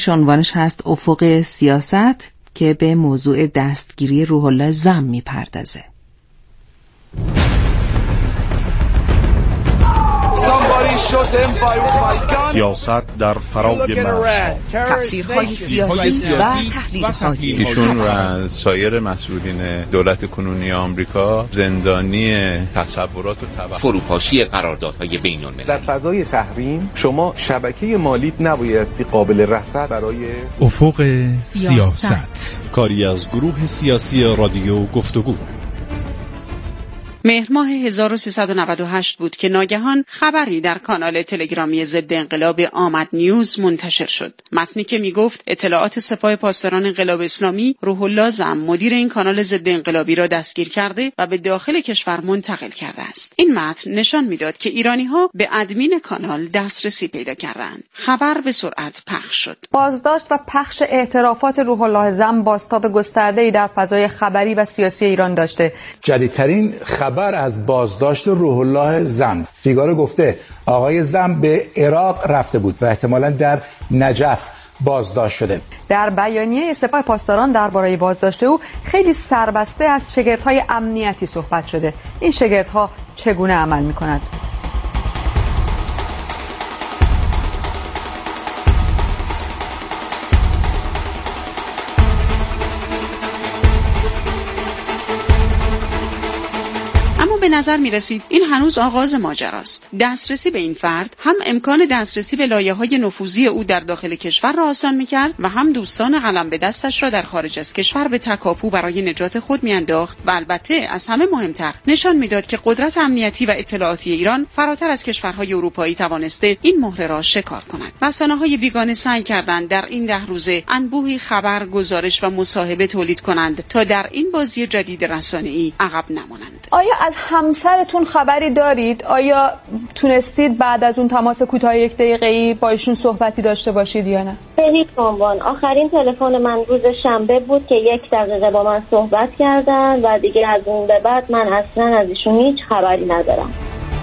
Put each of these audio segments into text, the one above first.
عنوانش هست افق سیاست که به موضوع دستگیری روح الله زم میپردازه. سیاست در فراگ مرزها، تفسیرهای سیاسی و تحلیل‌های ایشون و سایر مسئولین دولت کنونی آمریکا زندانی تصورات و فروپاشی قراردادهای بین‌المللی. در فضای تحریم شما شبکه مالیت نبایستی قابل رصد برای افق سیاست. کاری از گروه سیاسی رادیو گفتگو. مهر ماه 1398 بود که ناگهان خبری در کانال تلگرامی ضد انقلاب آمد نیوز منتشر شد. متنی که میگفت اطلاعات سپاه پاسداران انقلاب اسلامی روح الله زم مدیر این کانال ضد انقلابی را دستگیر کرده و به داخل کشور منتقل کرده است. این متن نشان میداد که ایرانی‌ها به ادمین کانال دسترسی پیدا کردند. خبر به سرعت پخش شد. بازداشت و پخش اعترافات روح الله زم بازتاب گسترده‌ای در فضای خبری و سیاسی ایران داشته. جدیدترین خبر از بازداشت روح الله زم. فیگارو گفته آقای زم به عراق رفته بود و احتمالاً در نجف بازداشت شده. در بیانیه سپاه پاسداران درباره بازداشت او خیلی سربسته از شگردهای امنیتی صحبت شده. این شگردها چگونه عمل می‌کنند؟ به نظر می رسید این هنوز آغاز ماجراست. دسترسی به این فرد هم امکان دسترسی به لایه‌های نفوذی او در داخل کشور را آسان می کرد و هم دوستان قلم به دستش را در خارج از کشور به تکاپو برای نجات خود می انداخت و البته از همه مهمتر نشان می داد که قدرت امنیتی و اطلاعاتی ایران فراتر از کشورهای اروپایی توانسته این مهره را شکار کند. رسانه‌های بیگانه سعی کردند در این 10 روزه انبوهی خبر، گزارش و مصاحبه تولید کنند تا در این بازی جدید رسانه‌ای عقب نمانند. آیا از همسرتون خبری دارید؟ آیا تونستید بعد از اون تماس کوتاه 1 دقیقه‌ای با ایشون صحبتی داشته باشید یا نه؟ به هیچ عنوان. آخرین تلفن من روز شنبه بود که 1 دقیقه با من صحبت کردن و دیگه از اون به بعد من اصلا از ایشون هیچ خبری ندارم.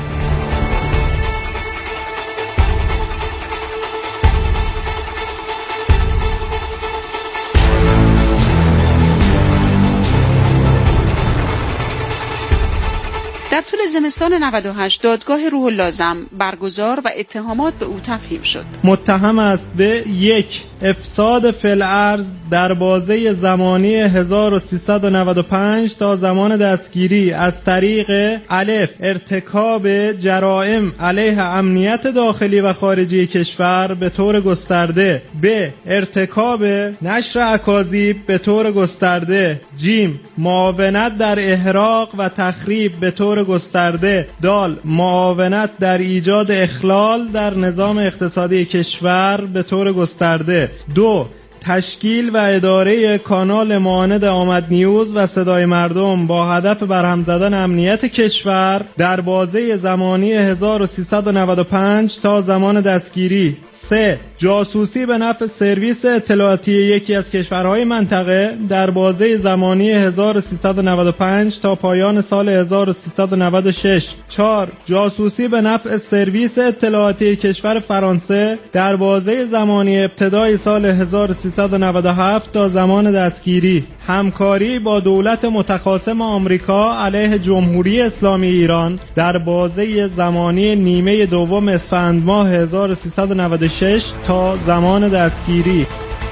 در طول زمستان 98 دادگاه روح الله زم برگزار و اتهامات به او تفهیم شد. متهم است به 1. افساد فی‌الارض در بازه زمانی 1395 تا زمان دستگیری از طریق الف ارتکاب جرائم علیه امنیت داخلی و خارجی کشور به طور گسترده، ب. ارتکاب نشر اکاذیب به طور گسترده، ج. معاونت در احراق و تخریب به طور گسترده، د. معاونت در ایجاد اخلال در نظام اقتصادی کشور به طور گسترده، 2. تشکیل و اداره کانال معاند آمد نیوز و صدای مردم با هدف برهم زدن امنیت کشور در بازه زمانی 1395 تا زمان دستگیری، 3. جاسوسی به نفع سرویس اطلاعاتی یکی از کشورهای منطقه در بازه زمانی 1395 تا پایان سال 1396، 4. جاسوسی به نفع سرویس اطلاعاتی کشور فرانسه در بازه زمانی ابتدای سال 1397 تا زمان دستگیری، همکاری با دولت متخاصم آمریکا علیه جمهوری اسلامی ایران در بازه زمانی نیمه دوم اسفند ماه 1396 تا زمان دستگیری.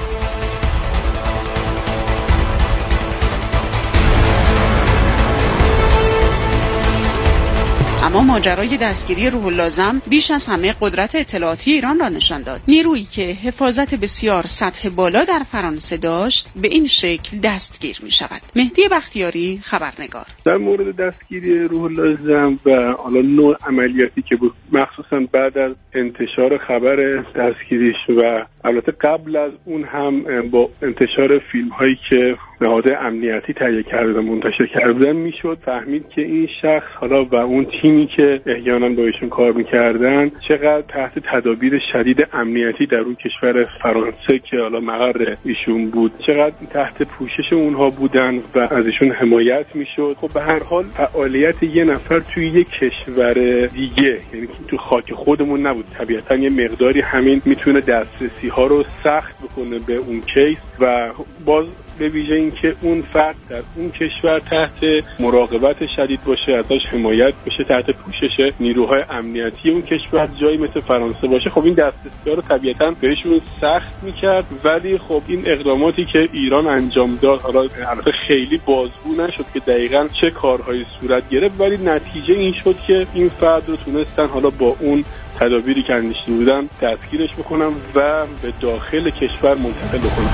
اما ماجرای دستگیری روح الله زم بیش از همه قدرت اطلاعاتی ایران را نشان داد. نیرویی که حفاظت بسیار سطح بالا در فرانسه داشت به این شکل دستگیر می شود. مهدی بختیاری، خبرنگار. در مورد دستگیری روح الله زم و حالا نوع عملیاتی که بود، مخصوصا بعد از انتشار خبر دستگیریش و البته قبل از اون هم با انتشار فیلم هایی که نهاد امنیتی تهیه کرده و منتشر کردن میشد فهمید که این شخص حالا و اون تیمی که احیانا با ایشون کار میکردن چقدر تحت تدابیر شدید امنیتی در اون کشور فرانسه که حالا مقر ایشون بود چقدر تحت پوشش اونها بودن و از ایشون حمایت میشد. خب به هر حال فعالیت یه نفر توی یک کشور دیگه، یعنی تو خاک خودمون نبود، طبیعتا یه مقداری همین میتونه دسترسی ها رو سخت بکنه به اون کیس و باز به ویژه اینکه اون فرد در اون کشور تحت مراقبت شدید باشه، ازش حمایت بشه، تحت پوشش نیروهای امنیتی اون کشور، جایی مثل فرانسه باشه. خب این دسترسی رو طبیعتاً بهشون سخت میکرد، ولی خب این اقداماتی که ایران انجام داد، حالا البته خیلی بازگو نشد که دقیقاً چه کارهایی صورت گرفت، ولی نتیجه این شد که این فرد رو تونستن حالا با اون تدابیری که اندیشیده بودن دستگیرش بکنن و به داخل کشور منتقل بکنن.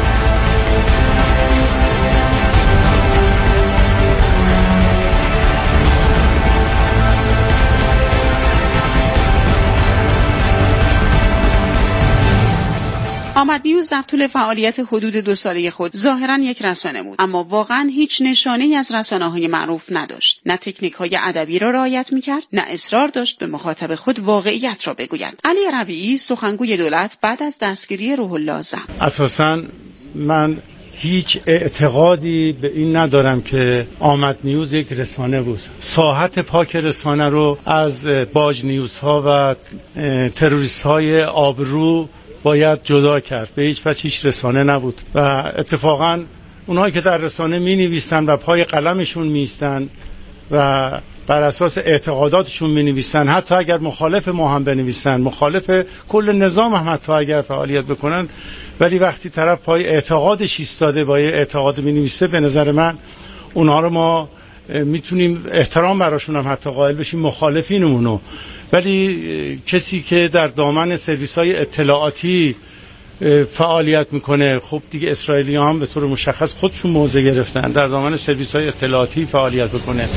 آمد نیوز در طول فعالیت حدود 2 ساله خود ظاهراً یک رسانه بود، اما واقعاً هیچ نشانه‌ای از رسانه‌های معروف نداشت. نه تکنیک‌های ادبی را رعایت می‌کرد، نه اصرار داشت به مخاطب خود واقعیت را بگوید. علی ربیعی، سخنگوی دولت، بعد از دستگیری روح الله زم: اساساً من هیچ اعتقادی به این ندارم که آمد نیوز یک رسانه بود. ساحت پاک رسانه رو از باج نیوزها و تروریست‌های آبرو باید جدا کرد. به هیچ وجه هیچ رسانه نبود و اتفاقا اونهایی که در رسانه می نویسن و پای قلمشون می ایستن و بر اساس اعتقاداتشون می نویسن، حتی اگر مخالف ما هم بنویسن، مخالف کل نظام هم حتی اگر فعالیت بکنن، ولی وقتی طرف پای اعتقادش ایستاده با اعتقاد می نویسه، به نظر من اونها رو ما میتونیم احترام براشون هم حتی قائل بشیم، مخالفینمونو. ولی کسی که در دامن سرویس‌های اطلاعاتی فعالیت میکنه، خب دیگه اسرائیلی‌ها هم به طور مشخص خودشون موضع گرفتن، در دامن سرویس‌های اطلاعاتی فعالیت بکنه.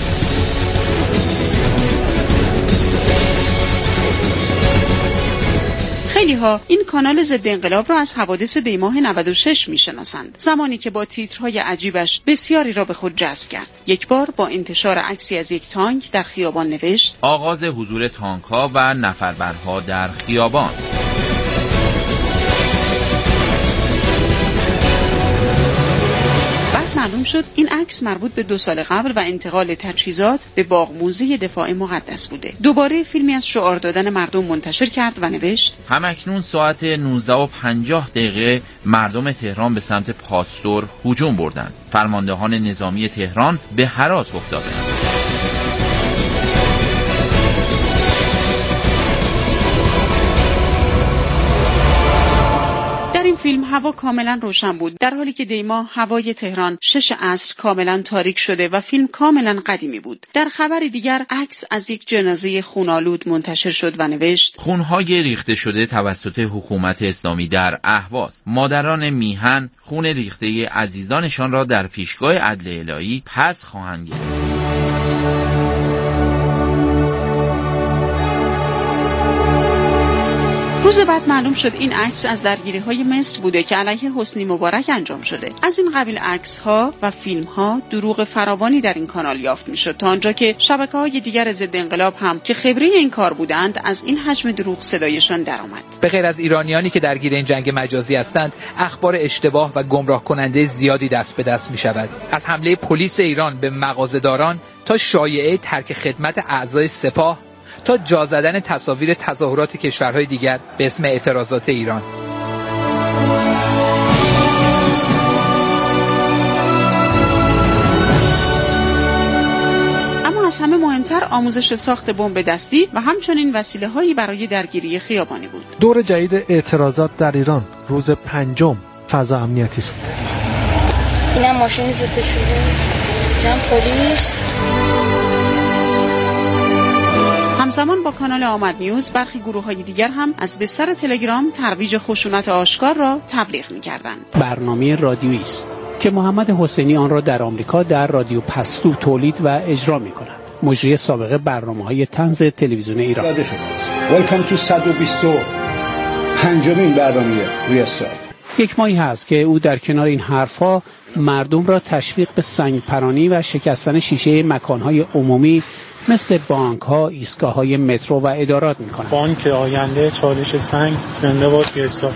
خیلی‌ها این کانال ضد انقلاب را از حوادث دیماه 96 میشناسند، زمانی که با تیترهای عجیبش بسیاری را به خود جذب کرد. یک بار با انتشار عکسی از یک تانک در خیابان نوشت: آغاز حضور تانک‌ها و نفربرها در خیابان. معلوم شد این عکس مربوط به 2 سال قبل و انتقال تجهیزات به باغ موزه دفاع مقدس بوده. دوباره فیلمی از شعار دادن مردم منتشر کرد و نوشت: همکنون ساعت 19:50 مردم تهران به سمت پاستور هجوم بردند. فرماندهان نظامی تهران به هراس افتادند. در این فیلم هوا کاملا روشن بود، در حالی که دیما هوای تهران 6 عصر کاملا تاریک شده و فیلم کاملا قدیمی بود. در خبر دیگر عکس از یک جنازه خونالود منتشر شد و نوشت: خونهای ریخته شده توسط حکومت اسلامی در اهواز. مادران میهن خون ریخته عزیزانشان را در پیشگاه عدل الهی پس خواهند گرفت. روز بعد معلوم شد این عکس از درگیری‌های مصر بوده که علیه حسنی مبارک انجام شده. از این قبیل عکس‌ها و فیلم‌ها دروغ فراوانی در این کانال یافت می‌شد، تا آنجا که شبکه‌های دیگر ضد انقلاب هم که خبره این کار بودند از این حجم دروغ صدایشان درآمد. به غیر از ایرانیانی که درگیر این جنگ مجازی هستند، اخبار اشتباه و گمراه کننده زیادی دست به دست می‌شود. از حمله پلیس ایران به مغازه‌داران تا شایعه ترک خدمت اعضای سپاه تا جا زدن تصاویر تظاهرات کشورهای دیگر به اسم اعتراضات ایران. اما از همه مهمتر آموزش ساخت بمب دستی و همچنین وسیله‌هایی برای درگیری خیابانی بود. دور جدید اعتراضات در ایران، روز 5 فضا امنیتی است. اینم ماشین ضد شده، جمع پلیس. همزمان با کانال آمد نیوز برخی گروه‌های دیگر هم از بستر تلگرام ترویج خشونت آشکار را تبلیغ می‌کردند. برنامه رادیویی است که محمد حسینی آن را در آمریکا در رادیو پستو تولید و اجرا می‌کند. مجری سابقه برنامه‌های طنز تلویزیون ایران. Welcome to 125مین برنامه روی سایت. یک ماهی هست که او در کنار این حرفا مردم را تشویق به سنگپرانی و شکستن شیشه مکان‌های عمومی مثل بانک‌ها، ایستگاه‌های مترو و ادارات می‌کنند. بانک آینده، چالش سنگ، زنده باد پیسا.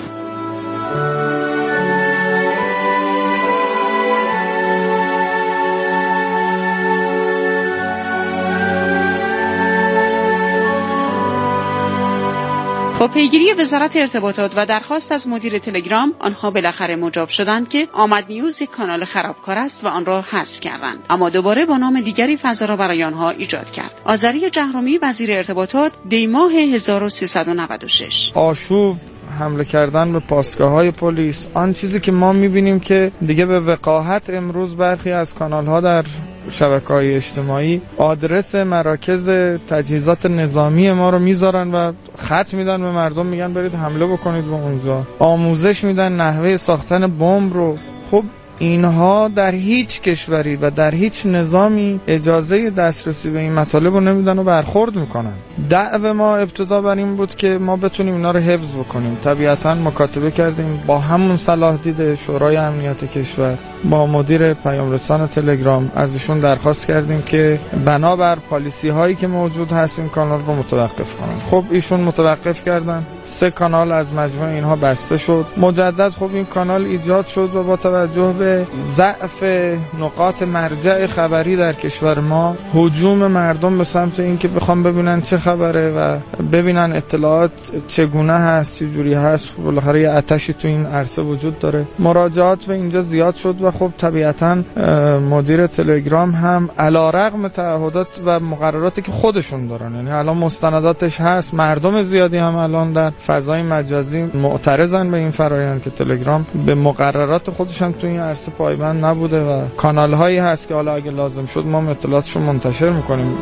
با پیگیری وزارت ارتباطات و درخواست از مدیر تلگرام، آنها بالاخره مجاب شدند که آمد نیوز یک کانال خرابکار است و آن را حذف کردند. اما دوباره با نام دیگری فضا را برای آنها ایجاد کرد. آذری جهرومی وزیر ارتباطات دی ماه 1396. آشوب، حمله کردن به پاسگاه‌های پلیس، آن چیزی که ما می‌بینیم که دیگه به وقاحت امروز برخی از کانال‌ها در شبکه‌های اجتماعی آدرس مراکز تجهیزات نظامی ما رو میذارن و خط میدن به مردم، میگن برید حمله بکنید به اونجا، آموزش میدن نحوه ساختن بمب رو. خب اینها در هیچ کشوری و در هیچ نظامی اجازه دسترسی به این مطالب رو نمیدن و برخورد میکنن. دعوه ما ابتدا بر این بود که ما بتونیم اینا رو حفظ بکنیم. طبیعتاً مکاتبه کردیم با همون صلاح دید شورای امنیت کشور، با مدیر پیام رسان تلگرام، از ایشون درخواست کردیم که بنابر پالیسی هایی که موجود هست این کانال رو متوقف کنن. خب ایشون متوقف کردن. 3 کانال از مجموع اینها بسته شد. مجدد خب این کانال ایجاد شد و با توجه به ضعف نقاط مرجع خبری در کشور ما، هجوم مردم به سمت اینکه بخوام ببینن چه خبره و ببینن اطلاعات چگونه هست، چه جوری هست، بالاخره یه آتشی تو این عرصه وجود داره، مراجعات به اینجا زیاد شد و خب طبیعتاً مدیر تلگرام هم علیرغم تعهدات و مقرراتی که خودشون دارن، یعنی الان مستنداتش هست، مردم زیادی هم الان در فضای مجازی معترضن به این فرآیند که تلگرام به مقررات خودش هم تو این عرصه پایبند نبوده و کانال هایی هست که حالا اگه لازم شد ما اطلاعاتشو منتشر میکنیم.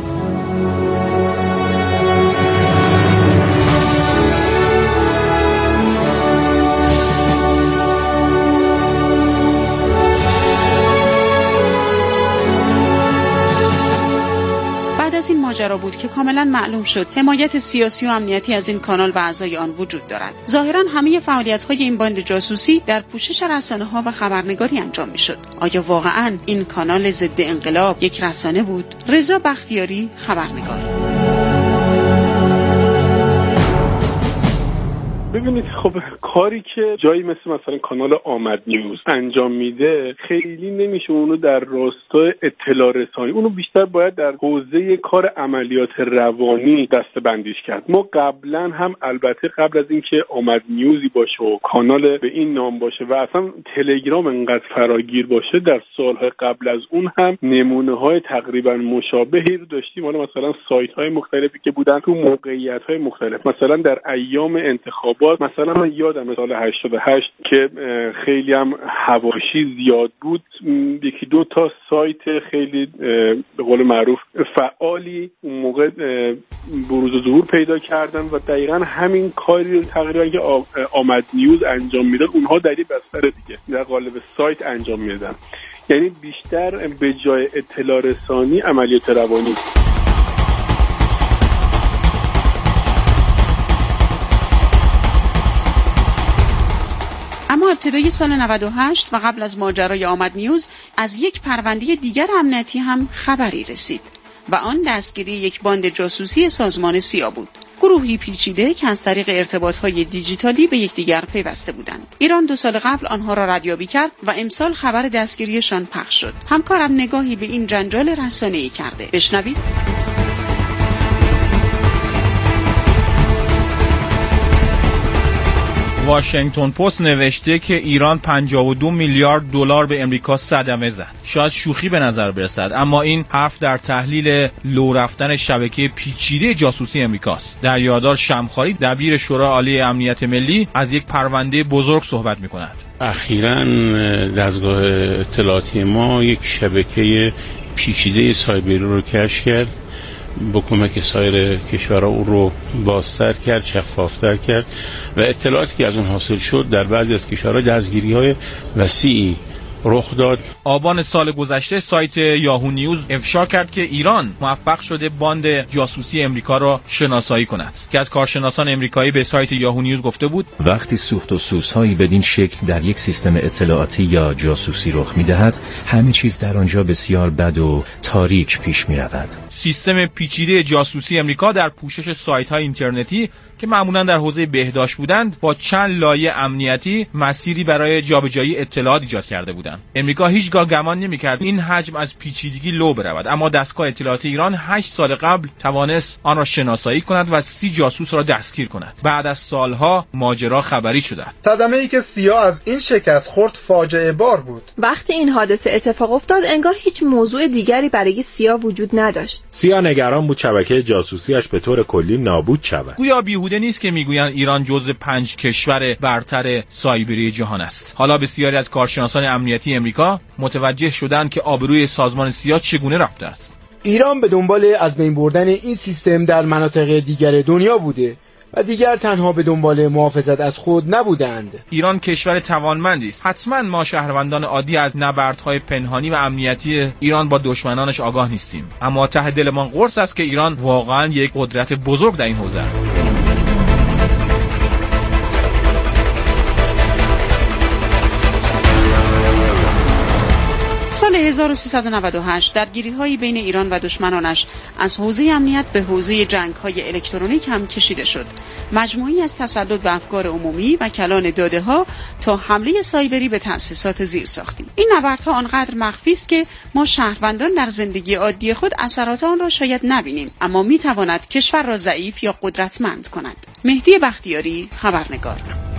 این ماجرا بود که کاملا معلوم شد حمایت سیاسی و امنیتی از این کانال و اعضای آن وجود دارد. ظاهرا همه فعالیت‌های این باند جاسوسی در پوشش رسانه‌ها و خبرنگاری انجام می‌شد. آیا واقعاً این کانال ضد انقلاب یک رسانه بود؟ رضا بختیاری، خبرنگار. ببینید خب کاری که جایی مثلا کانال آمد نیوز انجام میده خیلی نمیشه اونو در راستای اطلاع رسانی، اونو بیشتر باید در حوزه کار عملیات روانی دسته‌بندیش کرد. ما قبلا هم البته قبل از اینکه آمد نیوزی باشه و کانال به این نام باشه و اصلا تلگرام انقدر فراگیر باشه، در سالهای قبل از اون هم نمونه‌های تقریبا مشابهی رو داشتیم. حالا مثلا سایت‌های مختلفی که بودن تو موقعیت‌های مختلف، مثلا در ایام انتخابات، مثلا من یادم سال 88 که خیلی هم حواشی زیاد بود، یکی دو تا سایت خیلی به قول معروف فعالی اون موقع بروز و ظهور پیدا کردن و دقیقاً همین کاری رو تقریبا که آمد نیوز انجام میداد اونها در این بستر دیگه در قالب سایت انجام میدادن. یعنی بیشتر به جای اطلاع رسانی عملیات روانی. اما ابتدای سال 98 و قبل از ماجرای آمد نیوز از یک پرونده دیگر امنیتی هم خبری رسید و آن دستگیری یک باند جاسوسی سازمان سیا بود. گروهی پیچیده که از طریق ارتباط‌های دیجیتالی به یکدیگر پیوسته بودند. ایران 2 سال قبل آنها را ردیابی کرد و امسال خبر دستگیریشان پخش شد. همکارم نگاهی به این جنجال رسانه‌ای کرده. بشنوید. واشنگتن پست نوشته که ایران 52 میلیارد دلار به امریکا صدمه زد. شاید شوخی به نظر برسد، اما این حرف در تحلیل لو رفتن شبکه پیچیده جاسوسی امریکاست. در یادداشت شمخاری دبیر شورای عالی امنیت ملی از یک پرونده بزرگ صحبت می‌کند. اخیراً دستگاه اطلاعاتی ما یک شبکه پیچیده سایبری رو کشف کرد، با کمک سایر کشورها او رو بازتر کرد، شفافتر کرد و اطلاعاتی که از اون حاصل شد در بعضی از کشورها دستگیری‌های وسیعی رخ داد. آبان سال گذشته سایت یاهو نیوز افشا کرد که ایران موفق شده باند جاسوسی امریکا را شناسایی کند. که از کارشناسان امریکایی به سایت یاهو نیوز گفته بود وقتی سوخت و سوزهایی بدین شکل در یک سیستم اطلاعاتی یا جاسوسی رخ می‌دهد، همه چیز در آنجا بسیار بد و تاریک پیش می‌رود. سیستم پیچیده جاسوسی امریکا در پوشش سایت‌های اینترنتی که معمولاً در حوزه بهداشت بودند، با چند لایه امنیتی مسیری برای جابجایی اطلاعات ایجاد کرده بودند. بودند. امریکا هیچگاه گمان نمی‌کرد این حجم از پیچیدگی لو برود، اما دستگاه اطلاعاتی ایران 8 سال قبل توانست آن را شناسایی کند و 30 جاسوس را دستگیر کند. بعد از سالها ماجرا خبری شد. صدمه‌ای که سیا از این شکست خورد فاجعه بار بود. وقتی این حادثه اتفاق افتاد انگار هیچ موضوع دیگری برای سیا وجود نداشت. سیا نگران بود شبکه جاسوسیش به طور کلی نابود شود. گویا بیهوده نیست که میگویند ایران جزو 5 کشور برتر سایبری جهان است. حالا بسیاری از کارشناسان امنیتی امریکا متوجه شدند که آبروی سازمان سیا چگونه رفته است. ایران به دنبال از بین بردن این سیستم در مناطق دیگر دنیا بوده و دیگر تنها به دنبال محافظت از خود نبودند. ایران کشور توانمندی است. حتما ما شهروندان عادی از نبردهای پنهانی و امنیتی ایران با دشمنانش آگاه نیستیم، اما ته دلمان قرص است که ایران واقعا یک قدرت بزرگ در این حوزه است. سال 1398 درگیری‌های بین ایران و دشمنانش از حوزه امنیت به حوزه جنگ‌های الکترونیک هم کشیده شد. مجموعی از تسلط به افکار عمومی و کلان داده‌ها تا حمله سایبری به تأسیسات زیرساختی. این نبردها آنقدر مخفی است که ما شهروندان در زندگی عادی خود اثرات آن را شاید نبینیم، اما می‌تواند کشور را ضعیف یا قدرتمند کند. مهدی بختیاری، خبرنگار.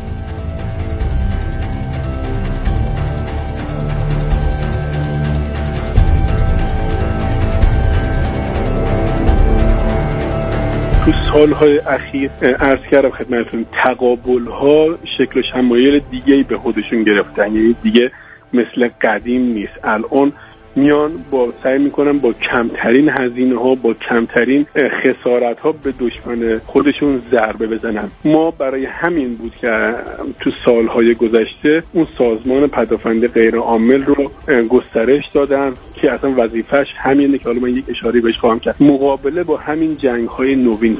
تو سالهای اخیر عرض کردم خدمتتون تقابل‌ها شکل و شمایل دیگه‌ای به خودشون گرفتن، یعنی دیگه مثل قدیم نیست. الان میان سعی میکنن با کمترین هزینه ها، با کمترین خسارت ها به دشمن خودشون ضربه بزنن. ما برای همین بود که تو سالهای گذشته اون سازمان پدافند غیر عامل رو گسترش دادن که اصلا وظیفش همینه که حالا من یک اشاره بهش خواهم کرد. مقابله با همین جنگ های نوین،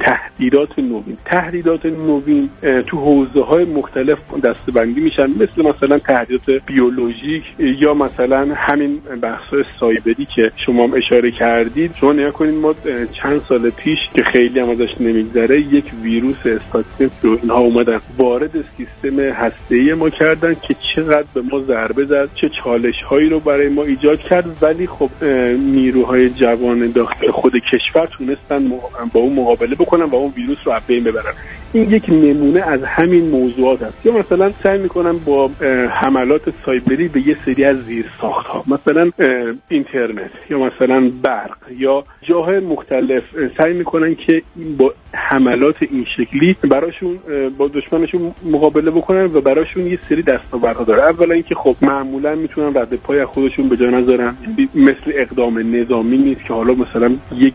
تهدیدات نوین تو حوزه های مختلف دسته‌بندی میشن، مثلا تهدیدات بیولوژیک یا مثلا همین بحث سایبری که شما هم اشاره کردید. شما نگاه کنید ما چند سال پیش که خیلی هم ازش نمیگذره یک ویروس استاتیک رو اینها اومدن وارد سیستم هسته‌ای ما کردن که چقدر به ما ضربه زد، چه چالش هایی رو برای ما ایجاد کرد، ولی خب نیروهای جوان داخل خود کشور تونستن با اون مقابله بکنن و اون ویروس رو از بین ببرن. این یک نمونه از همین موضوعات است. یا مثلا سعی میکنن با حملات سایبری به یه سری از زیرساخت‌ها، مثلا اینترنت یا مثلا برق یا جاهای مختلف، سعی میکنن که با حملات این شکلی براشون با دشمنشون مقابله بکنن و براشون یه سری دستاوردها داره. اولا اینکه خب معمولا میتونن رد پای خودشون به جا نذارن، مثل اقدام نظامی نیست که حالا مثلا یک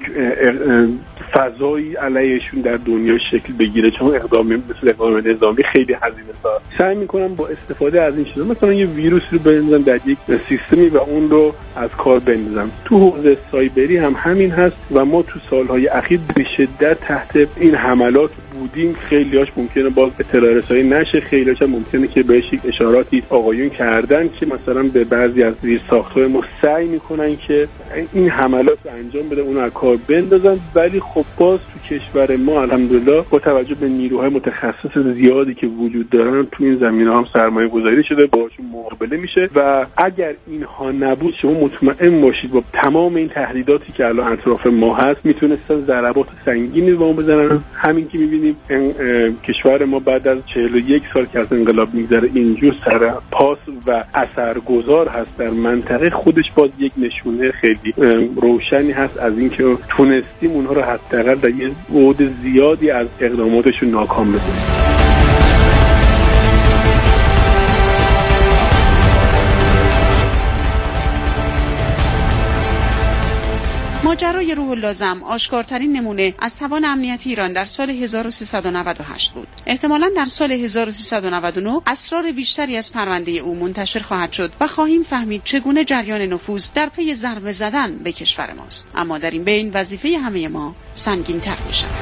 فضایی علیهشون در دنیا شکل بگیره، چون مثل اقدام نظامی خیلی هزینه داره. سعی میکنن با استفاده از این چیزا مثلا یه ویروس رو بندازن در یک سیستمی و اون رو از کار بندازن. تو حوزه سایبری هم همین هست و ما تو سالهای اخیر به شدت تحت این حملات بودیم. خیلیاش ممکنه باز اطلاع رسانی نشه، خیلیاش هم ممکنه که بهش اشاراتی آقایون کردن که مثلا به بعضی از زیرساخت‌های ما سعی میکنن که این حملات رو انجام بدن، اون رو از کار بندازن. ولی خب باز تو کشور ما الحمدلله با توجه به نیروهای متخصص زیادی که وجود دارن تو این زمینه هم سرمایه گذاری شده، باهاشون مقابله میشه و اگر اینها نبود شما مطمئن باشید با تمام این تهدیداتی که الان اطراف ما هست میتونستن ضربات سنگینی به ما بزنن. همین که میبینیم کشور ما بعد از 41 سال که از انقلاب میگذره اینجور سر پاس و اثرگذار هست در منطقه، خودش باز یک نشونه خیلی روشنی هست از اینکه تونستیم اونها رو حداقل در یه بعد زیادی از اقداماتشون ناکام بکنیم. ماجرای روح الله زم آشکارترین نمونه از توان امنیتی ایران در سال 1398 بود. احتمالاً در سال 1399 اسرار بیشتری از پرونده او منتشر خواهد شد و خواهیم فهمید چگونه جریان نفوذ در پی ضربه زدن به کشور ماست. اما در این بین وظیفه همه ما سنگین‌تر می‌شود.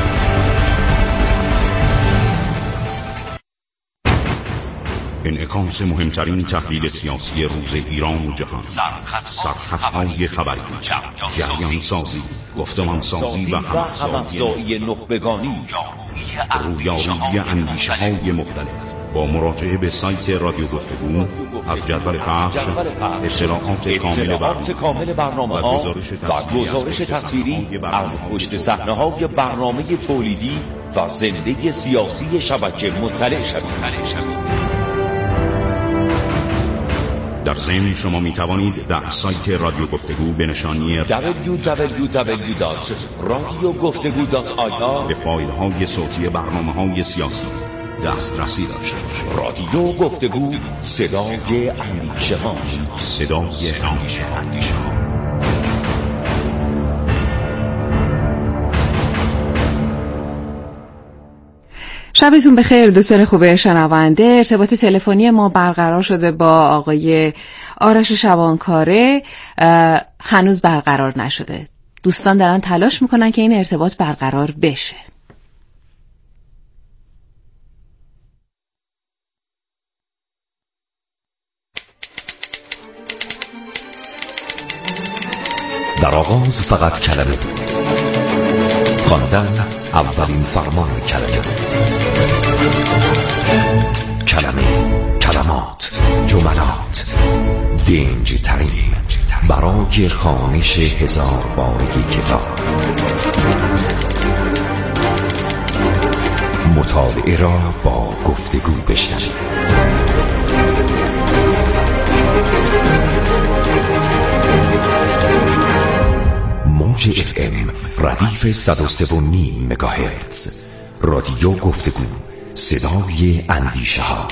En عروس مهمترین تحلیل سیاسی روز ایران و جهان، سرخطهای خبری، جریان سازی، گفتمان سازی و همافزایی نخبگانی، رویارویی اندیشه های مختلف. با مراجعه به سایت رادیو گفتگو از جدول پخش، اطلاعات کامل برنامه ها و گزارش تصویری از پشت صحنه های برنامه تولیدی و زنده سیاسی شبکه مطلع شوید. در ضمن شما می توانید در سایت رادیو گفتگو به نشانی www.radiogoftegu.ir به فایل های صوتی برنامه های سیاسی دسترسی داشته باشید. رادیو گفتگو، صدای اندیشه ها. شبتون بخیر دوستان خوب شنونده. ارتباط تلفنی ما برقرار شده با آقای آرش شبانکاره، هنوز برقرار نشده. دوستان دارن تلاش میکنن که این ارتباط برقرار بشه. در آغاز فقط کلمه بود، خواندن اولین فرمان کلمه، کلمات، جملات، دنج ترین برای خوانش 1000 بارگی کتاب. مطالعه را با گفتگو بشنوید. موج FM ردیف 103.5 مگاهرتز. رادیو گفتگو، صدای اندیشه ها.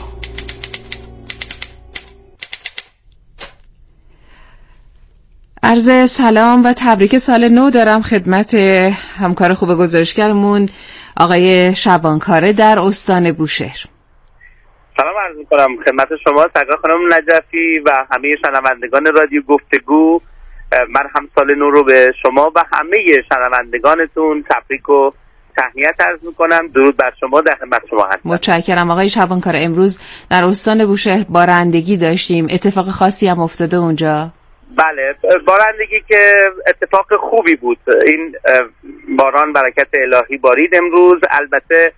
عرض سلام و تبریک سال نو دارم خدمت همکار خوب گزارشگرمون آقای شبانکاره در استان بوشهر. سلام عرض می‌کنم خدمت شما سرکار خانم نجفی و همه شنوندگان رادیو گفتگو. من هم سال نو رو به شما و همه شنوندگانتون تبریک و تهنیت عرض میکنم. درود بر شما، در خدمت شما هستم. متشکرم آقای شبانکاره. امروز در استان بوشهر بارندگی داشتیم، اتفاق خاصی هم افتاده اونجا؟ بله، بارندگی که اتفاق خوبی بود. این باران برکت الهی بارید امروز. البته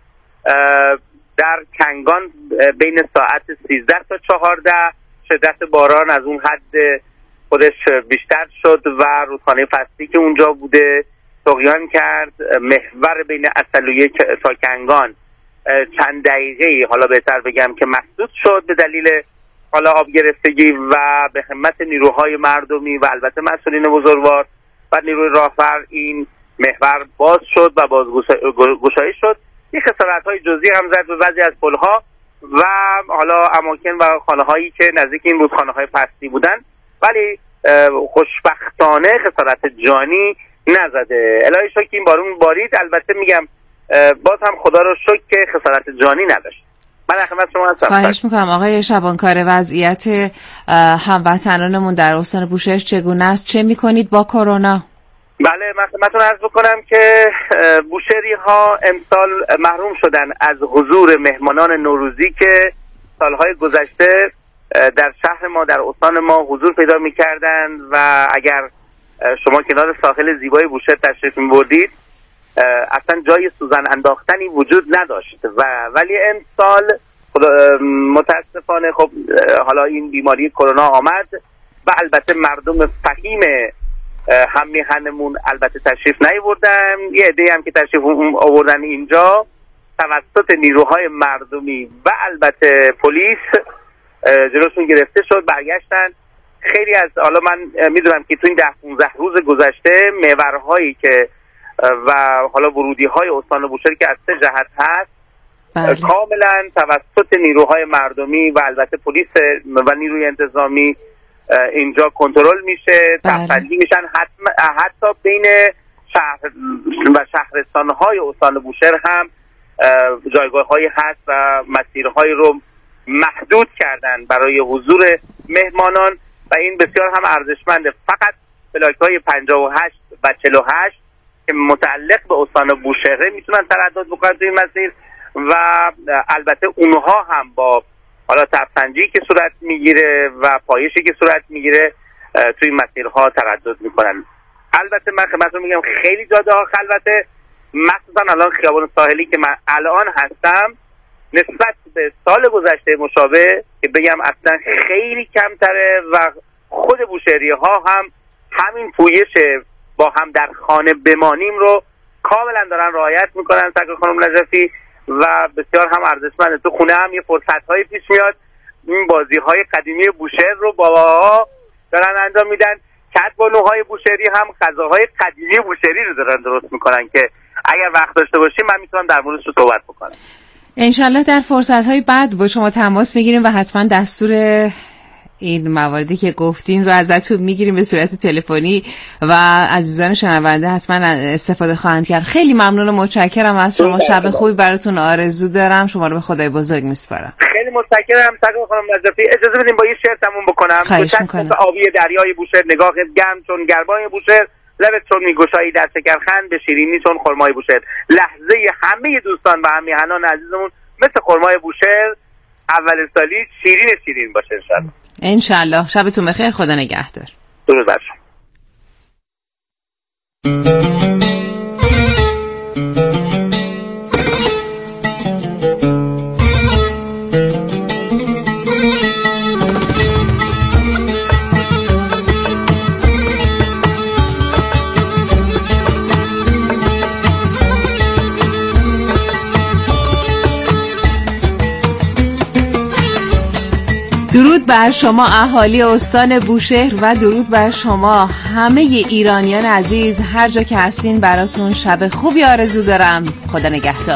در کنگان بین ساعت 13 تا 14 شدت باران از اون حد خودش بیشتر شد و رودخانه فصلی که اونجا بوده طغیان کرد. محور بین اصلویه تا کنگان چند دقیقه‌ای، حالا بهتر بگم که مسدود شد به دلیل حالا آب گرفتگی و به همت نیروهای مردمی و البته مسئولین بزرگوار و نیروی راهبر این محور باز شد و بازگشایی شد. این خسارت‌های جزئی هم زد به بعضی از پل‌ها و حالا اماکن و خانه‌هایی که نزدیک این رودخانه‌های فصلی بودن، ولی خوشبختانه خسارت جانی نزده. الهی شکر این بارون بارید. البته میگم باز هم خدا رو شکر که خسارت جانی نداشت. من در خدمت شما هستم. خواهش میکنم آقای شبانکاره. وضعیت هموطنانمون در استان بوشهر چگونه است؟ چه میکنید با کرونا؟ بله، من خدمتتون عرض بکنم که بوشهری ها امسال محروم شدن از حضور مهمانان نوروزی که سالهای گذشته در شهر ما، در استان ما حضور پیدا می‌کردند و اگر شما کنار ساحل زیبای بوشهر تشریف می‌بردید اصلا جای سوزن انداختنی وجود نداشت ولی امسال متاسفانه خب حالا این بیماری کرونا آمد و البته مردم فهیم هم میهنمون البته تشریف نیاوردن. یه عده‌ای هم که تشریف آوردن اینجا توسط نیروهای مردمی و البته پلیس جلوشون گرفته شد، برگشتن. خیلی از حالا من میدونم که تو این 10-15 روز گذشته محورهایی که و حالا ورودی‌های استان بوشهر که از 3 جهت هست کاملا توسط نیروهای مردمی و البته پلیس و نیروی انتظامی اینجا کنترل میشه، تفصیلی میشن. حتی بین شهر و شهرستان‌های استان بوشهر هم جایگاه‌هایی هست و مسیرهایی رو محدود کردن برای حضور مهمانان و این بسیار هم ارزشمنده. فقط بلاک‌های 58 و 48 که متعلق به استان بوشهر میتونن تردد بکنن توی این مسیر و البته اونها هم با حالا تپسنجی که صورت میگیره و پایشی که صورت میگیره توی مسیرها تردد میکنن. البته من خدمتتون میگم خیلی جاده ها خلوته، مخصوصا الان خیابان ساحلی که من الان هستم نسبت به سال گذشته مشابه که بگم اصلا خیلی کمتره و خود بوشهری ها هم همین پویش با هم در خانه بمانیم رو کاملا دارن رعایت میکنن. سرکار خانم نجفی و بسیار هم ارزشمنده. تو خونه هم یه فرصت هایی پیش میاد این بازی های قدیمی بوشهر رو باباها دارن انجام میدن. کدبانوهای بوشهری هم غذاهای قدیمی بوشهری رو دارن درست میکنن که اگر وقت داشته باشیم من میتونم در موردش رو صحبت بکنم. انشالله در فرصت‌های بعد با شما تماس میگیریم و حتما دستور این مواردی که گفتین رو ازتون میگیریم به صورت تلفنی و عزیزان شنونده حتما استفاده خواهند کرد. خیلی ممنون و متشکرم از شما. شب خوبی براتون آرزو دارم. شما رو به خدای بزرگ میسپارم. خیلی متشکرم سرکار خانم نجفی. اجازه بدین با یه شعر تموم بکنم. خواهش میکنم. آبی دریای بوشهر نگاهت گرم چون گرمای بوشهر، لبت چون میگشایی در شکرخند به شیرینی چون خرمای بوشهر. لحظه همه دوستان و همیهنان عزیزمون مثل خرمای بوشهر اول سالی شیرین باشه انشالله. انشالله. شبتون بخیر. خدا نگهدار. درود بر شما. درود بر شما اهالی استان بوشهر و درود بر شما همه ایرانیان عزیز. هر جا که هستین براتون شب خوبی آرزو دارم. خدا نگهدار.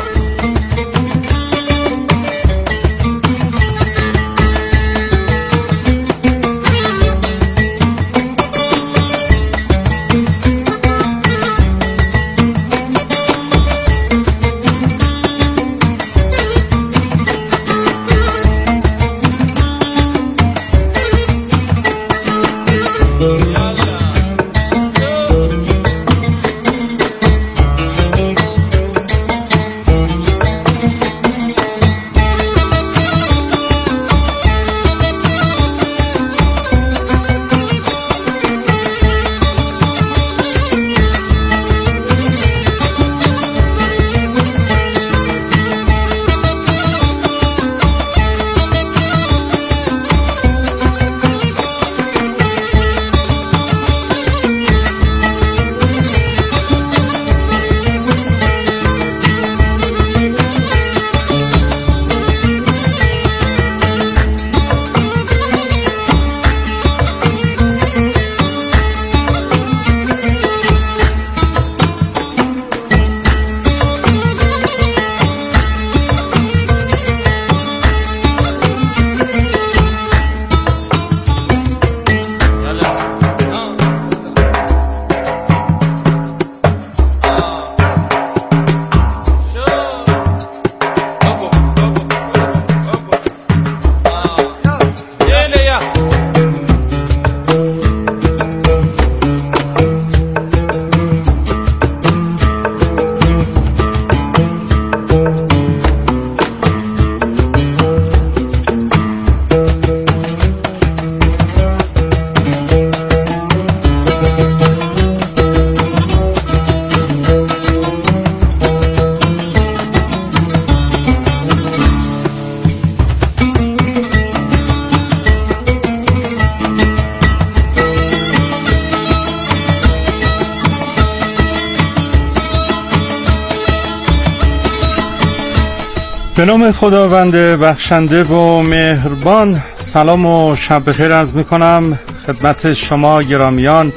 به نام خداوند بخشنده و مهربان سلام و شب بخیر عرض میکنم خدمت شما گرامیان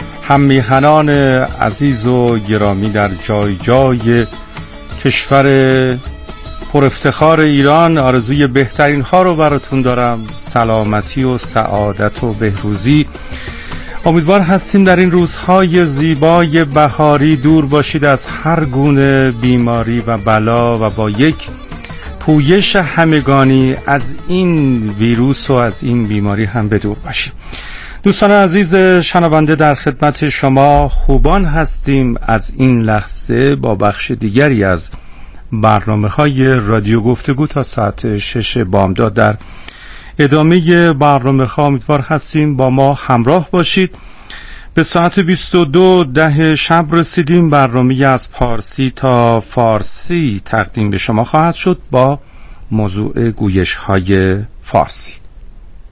هممیهنان عزیز و گرامی در جای جای کشور پر افتخار ایران. آرزوی بهترین ها رو براتون دارم، سلامتی و سعادت و بهروزی. امیدوار هستیم در این روزهای زیبای بهاری دور باشید از هر گونه بیماری و بلا و با یک پویش همگانی از این ویروس و از این بیماری هم بدور باشیم. دوستان عزیز شنونده در خدمت شما خوبان هستیم از این لحظه با بخش دیگری از برنامه‌های رادیو گفتگو تا ساعت 6 بامداد. در ادامه برنامه‌ها امیدوار هستیم با ما همراه باشید. به ساعت 22:10 شب رسیدیم. برنامه از پارسی تا فارسی تقدیم به شما خواهد شد با موضوع گویش‌های فارسی.